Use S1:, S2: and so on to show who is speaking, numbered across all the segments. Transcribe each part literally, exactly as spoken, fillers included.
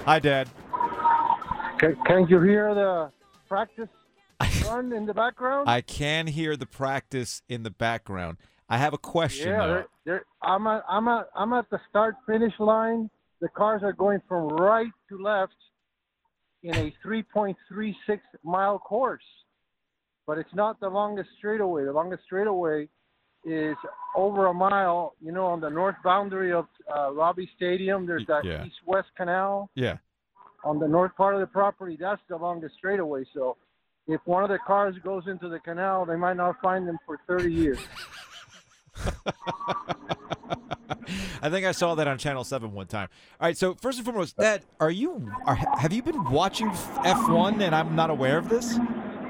S1: Hi, Dad.
S2: Can, can you hear the practice run in the background?
S1: I can hear the practice in the background. I have a question,
S2: yeah,
S1: though.
S2: they're, they're, I'm, at, I'm, at, I'm at the start-finish line. The cars are going from right to left in a three point three six mile course. But it's not the longest straightaway. The longest straightaway is over a mile, you know, on the north boundary of uh, Robbie Stadium. There's that
S1: Yeah.
S2: east-west canal.
S1: Yeah.
S2: On the north part of the property, that's the longest straightaway. So if one of the cars goes into the canal, they might not find them for thirty years.
S1: I think I saw that on Channel seven one time. All right, so first and foremost, Dad, are you are, have you been watching F one and I'm not aware of this?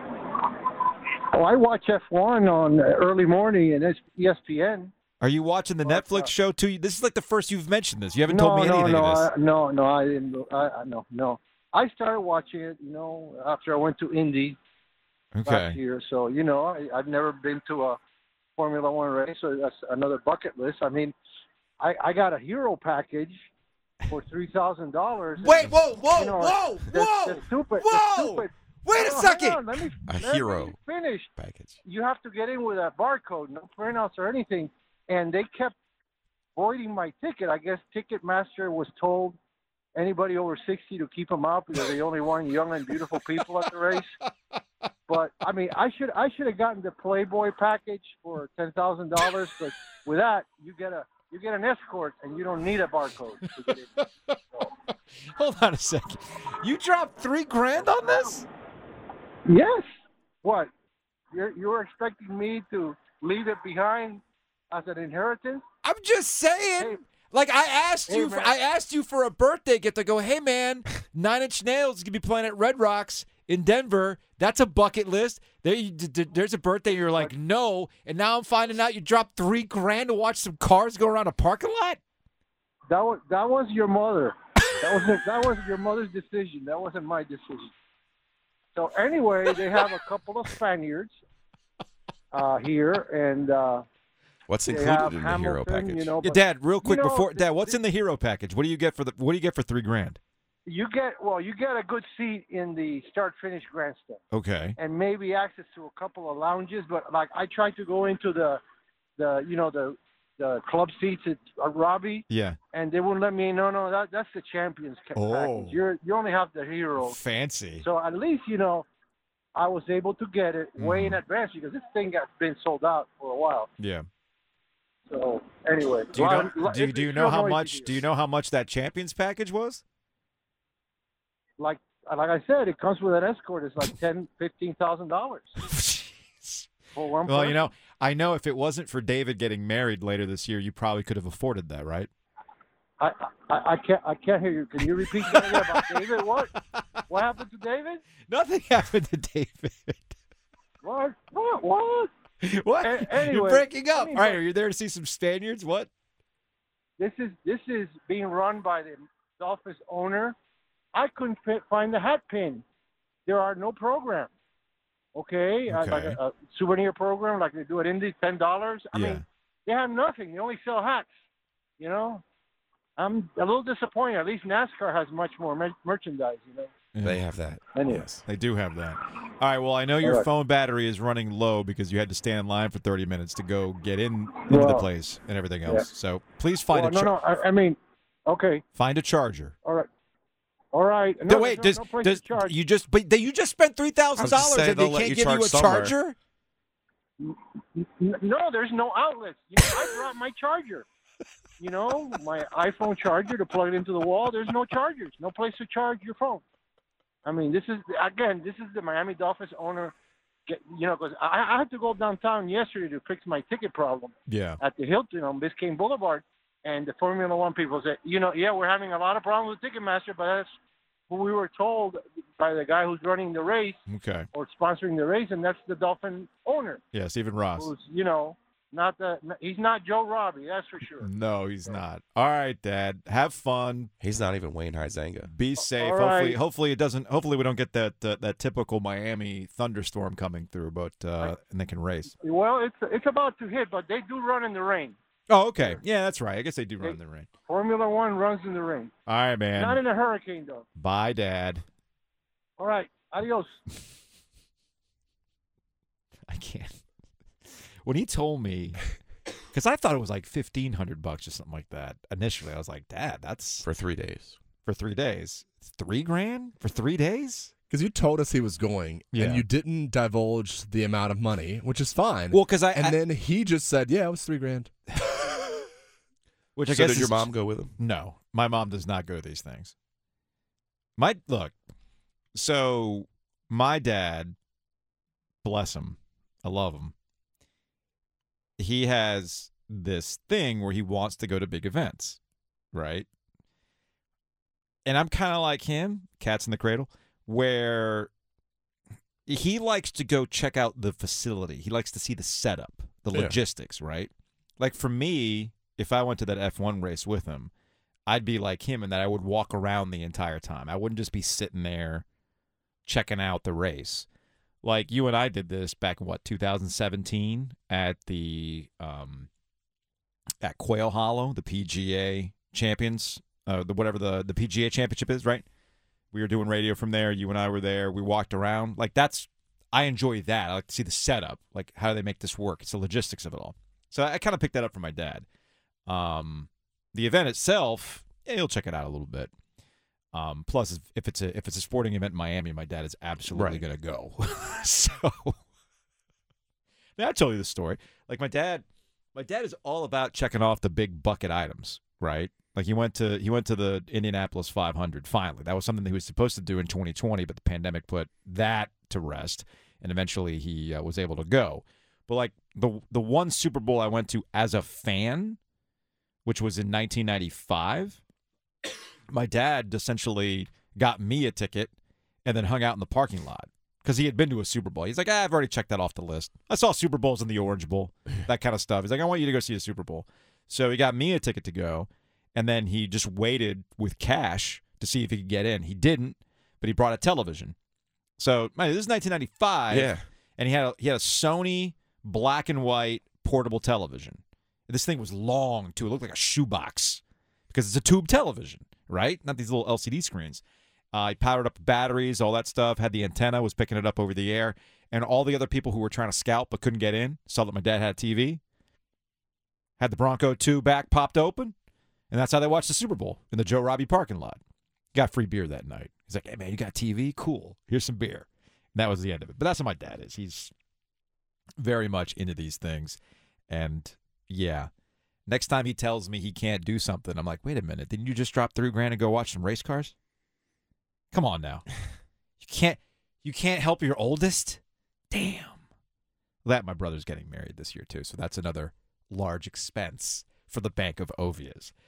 S2: Oh, I watch F one on early morning and it's E S P N.
S1: Are you watching the
S2: But,
S1: Netflix
S2: uh,
S1: show too? This is like the first you've mentioned this. You haven't
S2: no,
S1: told me
S2: no,
S1: anything
S2: no,
S1: of this.
S2: I, no, no, I didn't. I, I no, no. I started watching it, you know, after I went to Indy last
S1: Okay.
S2: year. So, you know, I, I've never been to a Formula One race, so that's another bucket list. I mean, I, I got a hero package for three thousand dollars.
S1: Wait, whoa, whoa,
S2: you know,
S1: whoa,
S2: the,
S1: whoa,
S2: the stupid,
S1: whoa!
S2: The stupid,
S1: Wait a
S2: no,
S1: second!
S2: hang on, let me,
S3: A
S2: let
S3: hero
S2: me finish.
S3: package.
S2: You have to get in with a barcode, no printouts or anything. And they kept voiding my ticket. I guess Ticketmaster was told anybody over sixty to keep them out because they only want young and beautiful people at the race. But I mean, I should I should have gotten the Playboy package for ten thousand dollars. But with that, you get a you get an escort, and you don't need a barcode to get in. So,
S1: Hold on a second. You dropped three grand on this?
S2: yes. What? You're you're expecting me to leave it behind as an inheritance?
S1: I'm just saying.
S2: Hey,
S1: Like I asked
S2: Hey,
S1: you, for,
S2: man.
S1: I asked you for a birthday gift. I go, hey man, Nine Inch Nails is gonna be playing at Red Rocks in Denver. That's a bucket list. There, you, d- d- there's a birthday. You're like, no, and now I'm finding out you dropped three grand to watch some cars go around a parking lot.
S2: That was that was your mother. That was that was your mother's decision. That wasn't my decision. So anyway, they have a couple of Spaniards uh, here, and uh,
S3: What's
S2: they
S3: included
S2: have
S3: in the hero
S2: Hamilton,
S3: package?
S2: You know,
S1: Yeah,
S2: but
S1: Dad, real quick
S2: you know,
S1: before
S2: th-
S1: Dad, what's
S2: th-
S1: in the hero package? What do you get for the? What do you get for three grand?
S2: you get well, you get a good seat in the start-finish grandstand,
S1: Okay.
S2: and maybe access to a couple of lounges. But like, I tried to go into the, the you know the the club seats at uh, Robbie,
S1: Yeah.
S2: and they wouldn't let me. No, no, that that's the champions ca-
S1: Oh.
S2: package. You're you only have the hero.
S1: Fancy.
S2: So at least, you know, I was able to get it way in
S1: Mhm.
S2: advance because this thing has been sold out for a while.
S1: Yeah.
S2: So anyway,
S1: Do you
S2: lot
S1: know?
S2: of- lot-
S1: Do you,
S2: it's
S1: do you
S2: real
S1: know how
S2: noisy
S1: much?
S2: here.
S1: Do you know how much that Champions package was?
S2: Like like I said, it comes with an escort. It's like ten, fifteen thousand dollars
S1: Jeez.
S2: for one.
S1: Well, you
S2: person.
S1: know, I know if it wasn't for David getting married later this year, you probably could have afforded that, right?
S2: I, I I can't I can't hear you. Can you repeat that again about David? What what happened to David?
S1: Nothing happened to David.
S2: What what what?
S1: What?
S2: A-
S1: You're
S2: anyway,
S1: breaking up.
S2: I mean,
S1: All right,
S2: but-
S1: are you there to see some Spaniards? What?
S2: This is this is being run by the Dolphins owner. I couldn't fit, find the hat pin. There are no programs. Okay, Uh, like
S1: Okay.
S2: a, a souvenir program like they do at Indy, ten dollars. I
S1: Yeah.
S2: mean, they have nothing. They only sell hats. You know, I'm a little disappointed. At least NASCAR has much more mer- merchandise. You know.
S3: They have that.
S2: Anyway.
S3: Yes.
S1: They do have that. All right, well, I know your
S2: All right.
S1: phone battery is running low because you had to stand in line for thirty minutes to go get in into the
S2: Well,
S1: place and everything else.
S2: yeah.
S1: So please find
S2: Well,
S1: a
S2: no,
S1: char-
S2: no. I, I mean, okay.
S1: find a charger.
S2: All right. All right.
S1: No,
S2: No,
S1: wait,
S2: there's
S1: does,
S2: no, no place
S1: does
S2: to charge.
S1: you just but they, you just spent three thousand
S3: I was just
S1: dollars
S3: saying
S1: and they
S3: they'll let
S1: can't
S3: you
S1: give you a
S3: charge somewhere.
S1: charger?
S2: N- No, there's no outlets. You know, I brought my charger. You know, my iPhone charger to plug it into the wall. There's no chargers. No place to charge your phone. I mean, this is again, this is the Miami Dolphins owner. Get, you know, because I, I had to go downtown yesterday to fix my ticket problem
S1: Yeah.
S2: at the Hilton on Biscayne Boulevard, and the Formula One people said, you know, yeah, we're having a lot of problems with Ticketmaster, but that's what we were told by the guy who's running the race
S1: Okay.
S2: or sponsoring the race, and that's the Dolphin owner.
S1: Yeah, Stephen Ross.
S2: Who's, you know, not the he's not Joe Robbie, that's for sure.
S1: No, he's not. All right, Dad. Have fun.
S3: He's not even Wayne Huizenga.
S1: Be safe.
S2: All
S1: Hopefully,
S2: right.
S1: hopefully it doesn't. Hopefully we don't get that uh, that typical Miami thunderstorm coming through. But uh, and they can race.
S2: Well, it's it's about to hit, but they do run in the rain.
S1: Oh, okay. Yeah, that's right. I guess they do run in the rain.
S2: Formula One runs in the rain.
S1: All right, man.
S2: Not in a hurricane, though.
S1: Bye, Dad.
S2: All right. Adios.
S1: I can't. When he told me, because I thought it was like fifteen hundred bucks or something like that. Initially, I was like, Dad, that's
S3: For three days.
S1: for three days. It's three grand for three days?
S4: Because you told us he was going,
S1: Yeah.
S4: and you didn't divulge the amount of money, which is fine.
S1: Well, because I,
S4: and
S1: I
S4: then he just said, "Yeah, it was three grand."
S1: which I
S3: so
S1: guess
S3: did your
S1: is-
S3: mom go with him?
S1: No, my mom does not go to these things. My look, so my dad, bless him, I love him. He has this thing where he wants to go to big events, right? And I'm kind of like him, cats in the cradle, where he likes to go check out the facility. He likes to see the setup, the
S3: Yeah.
S1: logistics, right? Like for me, if I went to that F one race with him, I'd be like him in that I would walk around the entire time. I wouldn't just be sitting there checking out the race. Like you and I did this back in what, two thousand seventeen at the um at Quail Hollow, the P G A Champions, uh, the whatever the the P G A Championship is, right? We were doing radio from there. You and I were there. We walked around. Like that's, I enjoy that. I like to see the setup. Like how do they make this work? It's the logistics of it all. So I kind of picked that up from my dad. Um, the event itself, yeah, he'll check it out a little bit. Um, plus, if it's a if it's a sporting event in Miami, my dad is absolutely
S3: Right.
S1: going to go. So, I mean, I'll tell you the story. Like my dad, my dad is all about checking off the big bucket items, right? Like he went to he went to the Indianapolis five hundred. Finally, that was something that he was supposed to do in twenty twenty, but the pandemic put that to rest, and eventually he uh, was able to go. But like the the one Super Bowl I went to as a fan, which was in nineteen ninety-five, my dad essentially got me a ticket and then hung out in the parking lot because he had been to a Super Bowl. He's like, ah, I've already checked that off the list. I saw Super Bowls in the Orange Bowl, that kind of stuff. He's like, I want you to go see a Super Bowl. So he got me a ticket to go, and then he just waited with cash to see if he could get in. He didn't, but he brought a television. So man, this is nineteen ninety-five,
S3: Yeah.
S1: and he had a, he had a Sony black and white portable television. This thing was long, too. It looked like a shoebox because it's a tube television, right? Not these little L C D screens. Uh, he powered up the batteries, all that stuff, had the antenna, was picking it up over the air, and all the other people who were trying to scout but couldn't get in saw that my dad had a T V, had the Bronco two back popped open, and that's how they watched the Super Bowl in the Joe Robbie parking lot. Got free beer that night. He's like, hey, man, you got T V? Cool. Here's some beer. And that was the end of it. But that's how my dad is. He's very much into these things. And, yeah, next time he tells me he can't do something, I'm like, wait a minute. Didn't you just drop three grand and go watch some race cars? Come on now. You can't you can't help your oldest? Damn. That my brother's getting married this year, too. So that's another large expense for the Bank of Ovias.